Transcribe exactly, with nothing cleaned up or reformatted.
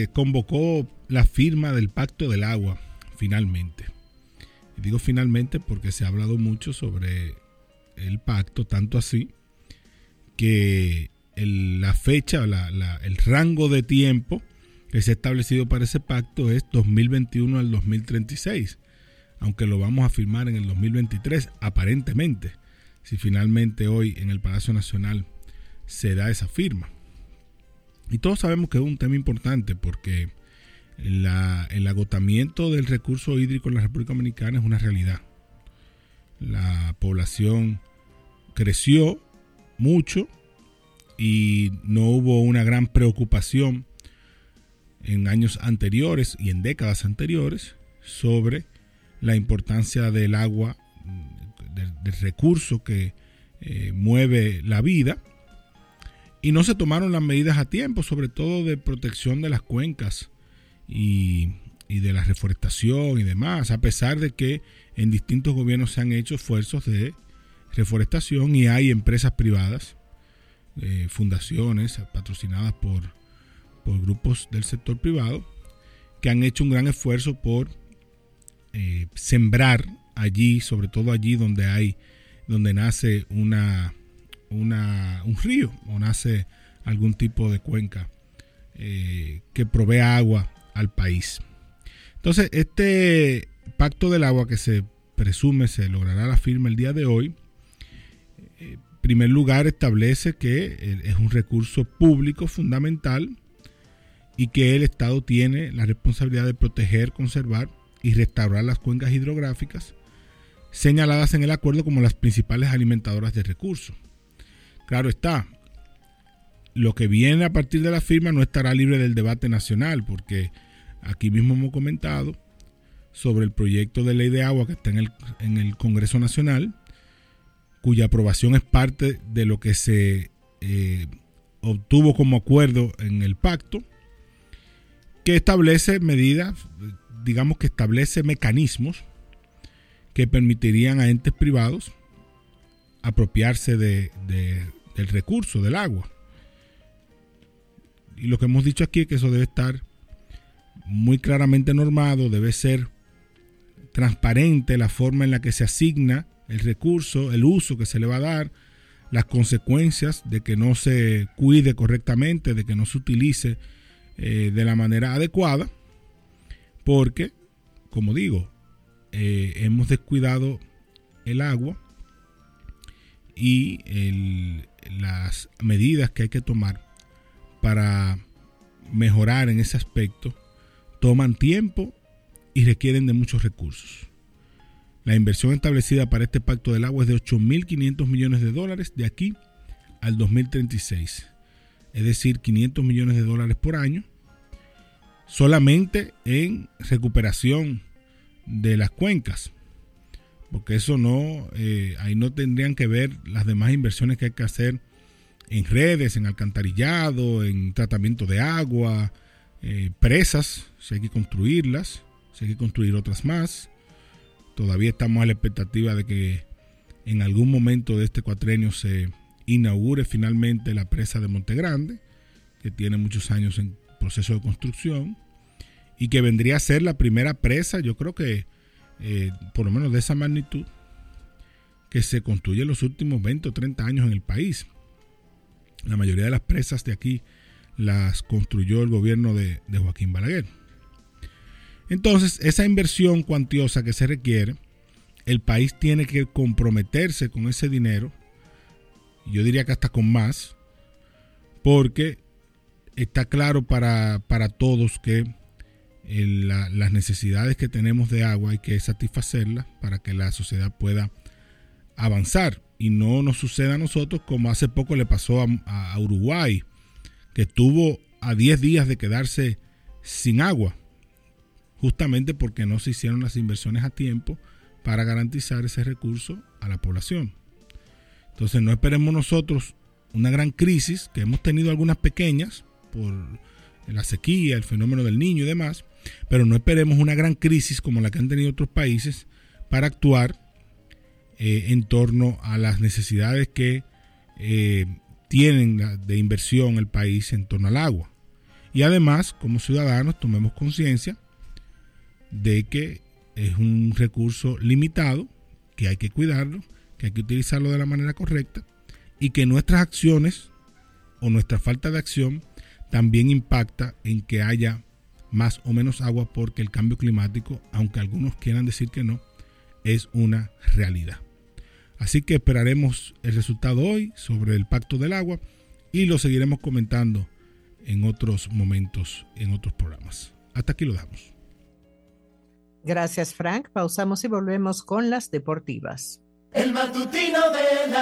convocó la firma del Pacto del Agua, finalmente. Y digo finalmente porque se ha hablado mucho sobre el pacto, tanto así que el, la fecha, la, la, el rango de tiempo que se ha establecido para ese pacto es dos mil veintiuno al dos mil treinta y seis, aunque lo vamos a firmar en el dos mil veintitrés, aparentemente, si finalmente hoy en el Palacio Nacional se da esa firma. Y todos sabemos que es un tema importante porque la, el agotamiento del recurso hídrico en la República Dominicana es una realidad. La población creció mucho y no hubo una gran preocupación en años anteriores y en décadas anteriores sobre la importancia del agua, del, del recurso que eh, mueve la vida, y no se tomaron las medidas a tiempo, sobre todo de protección de las cuencas y, y de la reforestación y demás, a pesar de que en distintos gobiernos se han hecho esfuerzos de reforestación y hay empresas privadas, eh, fundaciones patrocinadas por, por grupos del sector privado que han hecho un gran esfuerzo por eh, sembrar allí, sobre todo allí donde hay, donde nace una, una un río o nace algún tipo de cuenca eh, que provee agua al país. Entonces, este Pacto del Agua que se presume se logrará la firma el día de hoy, en primer lugar establece que es un recurso público fundamental y que el Estado tiene la responsabilidad de proteger, conservar y restaurar las cuencas hidrográficas señaladas en el acuerdo como las principales alimentadoras de recursos. Claro está, lo que viene a partir de la firma no estará libre del debate nacional, porque aquí mismo hemos comentado sobre el proyecto de ley de agua que está en el, en el Congreso Nacional, cuya aprobación es parte de lo que se eh, obtuvo como acuerdo en el pacto, que establece medidas, digamos que establece mecanismos que permitirían a entes privados apropiarse de, de, del recurso del agua. Y lo que hemos dicho aquí es que eso debe estar muy claramente normado, debe ser transparente la forma en la que se asigna el recurso, el uso que se le va a dar, las consecuencias de que no se cuide correctamente, de que no se utilice eh, de la manera adecuada, porque, como digo, eh, hemos descuidado el agua y el, las medidas que hay que tomar para mejorar en ese aspecto toman tiempo y requieren de muchos recursos. La inversión establecida para este Pacto del Agua es de ocho mil quinientos millones de dólares de aquí al dos mil treinta y seis, es decir, quinientos millones de dólares por año, solamente en recuperación de las cuencas, porque eso no, eh, ahí no tendrían que ver las demás inversiones que hay que hacer en redes, en alcantarillado, en tratamiento de agua, eh, presas, si hay que construirlas, si hay que construir otras más. Todavía estamos a la expectativa de que en algún momento de este cuatrenio se inaugure finalmente la presa de Monte Grande, que tiene muchos años en proceso de construcción y que vendría a ser la primera presa, yo creo que eh, por lo menos de esa magnitud, que se construye en los últimos veinte o treinta años en el país. La mayoría de las presas de aquí las construyó el gobierno de, de Joaquín Balaguer. Entonces, esa inversión cuantiosa que se requiere, el país tiene que comprometerse con ese dinero, yo diría que hasta con más, porque está claro para, para todos que el, la, las necesidades que tenemos de agua hay que satisfacerlas para que la sociedad pueda avanzar y no nos suceda a nosotros como hace poco le pasó a, a Uruguay, que estuvo a diez días de quedarse sin agua, justamente porque no se hicieron las inversiones a tiempo para garantizar ese recurso a la población. Entonces no esperemos nosotros una gran crisis, que hemos tenido algunas pequeñas por la sequía, el fenómeno del Niño y demás, pero no esperemos una gran crisis como la que han tenido otros países para actuar eh, en torno a las necesidades que eh, tienen de inversión el país en torno al agua. Y además, como ciudadanos, tomemos conciencia de que es un recurso limitado, que hay que cuidarlo, que hay que utilizarlo de la manera correcta y que nuestras acciones o nuestra falta de acción también impacta en que haya más o menos agua, porque el cambio climático, aunque algunos quieran decir que no, es una realidad. Así que esperaremos el resultado hoy sobre el Pacto del Agua y lo seguiremos comentando en otros momentos, en otros programas. Hasta aquí lo damos. Gracias, Frank. Pausamos y volvemos con las deportivas. El matutino de la